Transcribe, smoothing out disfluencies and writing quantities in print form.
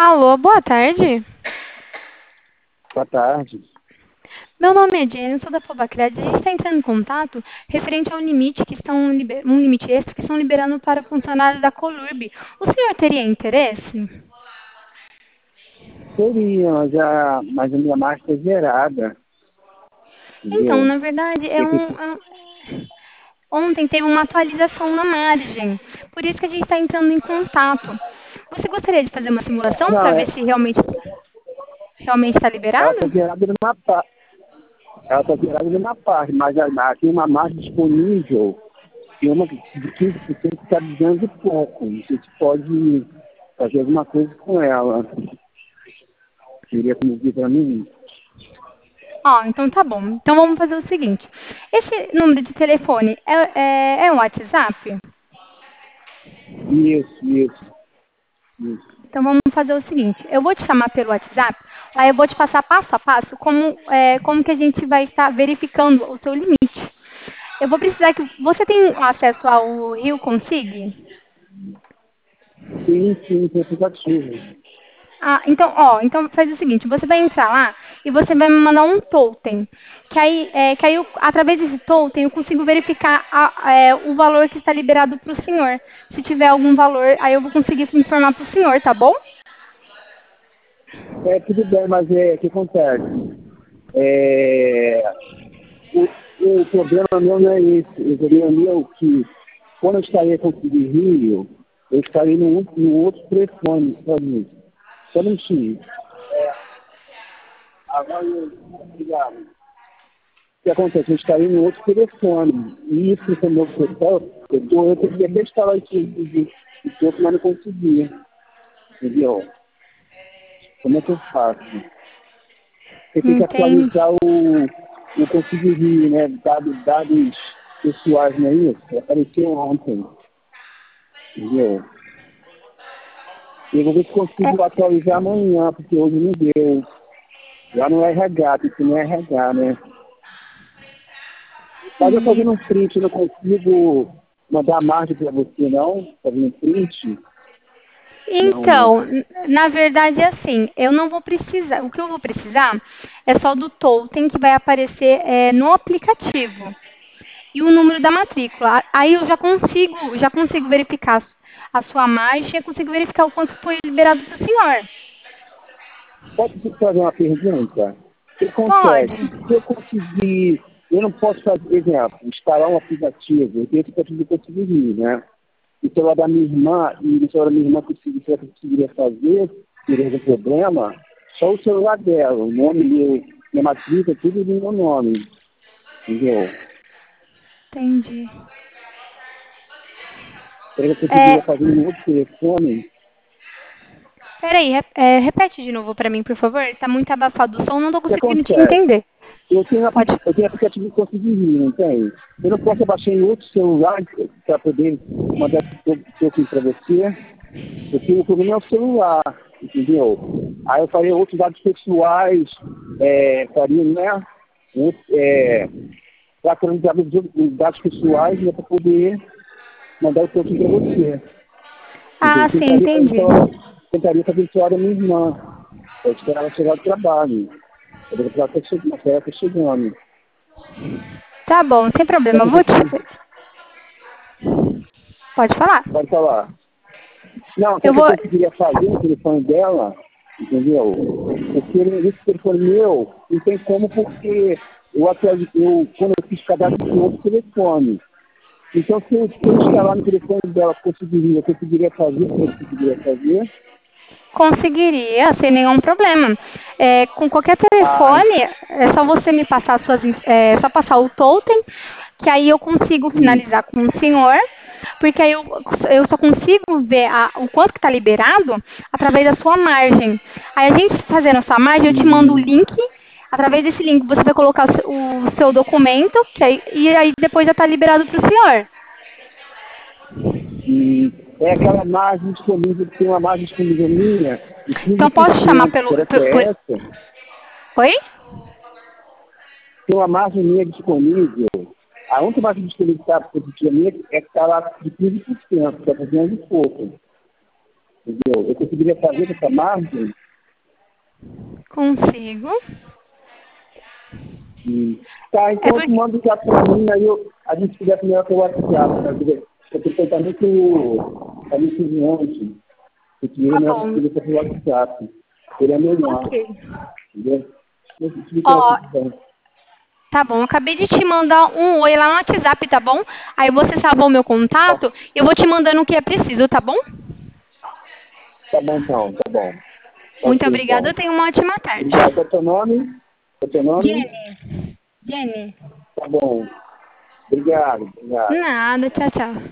Alô, boa tarde. Boa tarde. Meu nome é Jenny, eu sou da Fobacred. A gente está entrando em contato referente ao limite um limite extra que estão liberando para funcionários da Colurb. O senhor teria interesse? Seria, mas a minha marca é zerada, Então, entendeu? na verdade, Tem que, ontem teve uma atualização na margem. Por isso que a gente está entrando em contato. Você gostaria de fazer uma simulação não, para ver se realmente está ela está liberado? zerada numa parte. Ela está zerada numa parte, mas tem uma marca disponível, tem uma de 15% que está dizendo pouco. Não sei se pode fazer alguma coisa com ela. Queria conduzir para mim. Ah, então tá bom. Então vamos fazer o seguinte. Esse número de telefone é um WhatsApp? Isso. Então vamos fazer o seguinte, eu vou te chamar pelo WhatsApp, aí eu vou te passar passo a passo como que a gente vai estar verificando o seu limite. Eu vou precisar que você tem acesso ao Rio Consigue? Sim, tem aplicativo. Ah, então faz o seguinte, você vai entrar lá e você vai me mandar um totem, através desse totem eu consigo verificar o valor que está liberado para o senhor. Se tiver algum valor, aí eu vou conseguir informar para o senhor, tá bom? Tudo bem, mas o que acontece? É, o problema meu não é esse. O problema meu é que, quando eu estaria com o Rio, eu estaria no outro telefone, sabe? Só um minutinho. Agora, obrigado. O que acontece? Eu estaria no outro telefone. E isso, com o meu telefone, eu teria que instalar esse outro, mas não conseguia. Entendeu? Como é que eu faço? Você tem que Entende? atualizar o Consigo Rio, né? Dados pessoais, não é isso? Apareceu ontem. Entendeu? Eu vou ver se É, consigo atualizar amanhã, porque hoje não deu. Lá no RH, porque não é RH, né? Mas eu fazendo um isso. print, eu não consigo mandar a margem para você, não? Fazendo um print? Não, né? Então, na verdade é assim, eu não vou precisar, o que eu vou precisar é só do totem que vai aparecer no aplicativo e o número da matrícula. Aí eu já consigo verificar a sua margem e consigo verificar o quanto foi liberado para o senhor. Pode te fazer uma pergunta? O que Pode. acontece? Se eu conseguir, eu não posso fazer, exemplo, instalar um aplicativo, eu tenho esse aplicativo que eu conseguir, né? E se ela da minha irmã, e se ela da minha irmã conseguir, se ela conseguiria fazer, teria algum problema, só o celular dela, o nome meu, minha matrícula, tudo no meu nome, entendeu? Entendi. Se ela conseguiria É, fazer no outro telefone, peraí, repete de novo para mim, por favor. Está muito abafado o som, não estou o que conseguindo te acontece? entender. Pode. Eu tenho aplicativo que conseguir rir, não tem? Eu não posso abaixar em outro celular para poder mandar tudo para você. Porque o problema é o celular, entendeu? Aí eu faria outros dados pessoais, faria, né? Atualizar os dados pessoais, né, para poder mandar o token para você. Entendeu? Ah, sim, entendi. Tentaria fazer isso da minha irmã. Eu esperava ela chegar do trabalho. Eu devo estar chegando. Tá bom, sem Só problema. que você Pode falar. pode falar. Não, o que Eu eu vou. conseguiria fazer no telefone dela, entendeu? Porque esse telefone meu não tem como, porque quando eu fiz cadastro com outro telefone. Então, se eu instalar no telefone dela, eu conseguiria fazer, como eu conseguiria fazer. Conseguiria, sem nenhum problema. Com qualquer Ah, telefone, é só você me passar só passar o totem, que aí eu consigo sim. finalizar com o senhor, porque aí eu só consigo ver o quanto que está liberado através da sua margem. Aí a gente fazendo a sua margem, eu te mando o Hum, link. Através desse link você vai colocar o seu documento, e aí depois já está liberado para o senhor. é aquela margem disponível, tem uma margem disponível minha de Então posso chamar 15%. pelo. Será que é essa? Oi? Tem uma margem minha disponível. A única margem disponível que está positiva minha é que está lá de 15%, está fazendo pouco. entendeu? Eu conseguiria fazer com essa margem. Consigo. Tá, É então porque... tu manda o zap pra mim, aí a gente conversa melhor pelo WhatsApp, tá? Porque eu tô tentando tá muito longe. Eu queria Tá melhor bom. conversar pelo WhatsApp. Seria melhor, Ok. entendeu? Eu explico Ó, aqui, tá bom. Eu acabei de te mandar um oi lá no WhatsApp, tá bom? Aí você salvou o meu tá, contato. Eu vou te mandando o que é preciso, tá bom? tá bom então, tá bom. Muito Ok, obrigada. então. Tenha uma ótima tarde. Obrigado. Qual é o teu nome? Qual é o teu nome? Jenny. Jenny. Tá bom. Obrigado, obrigado. Nada. Tchau, tchau.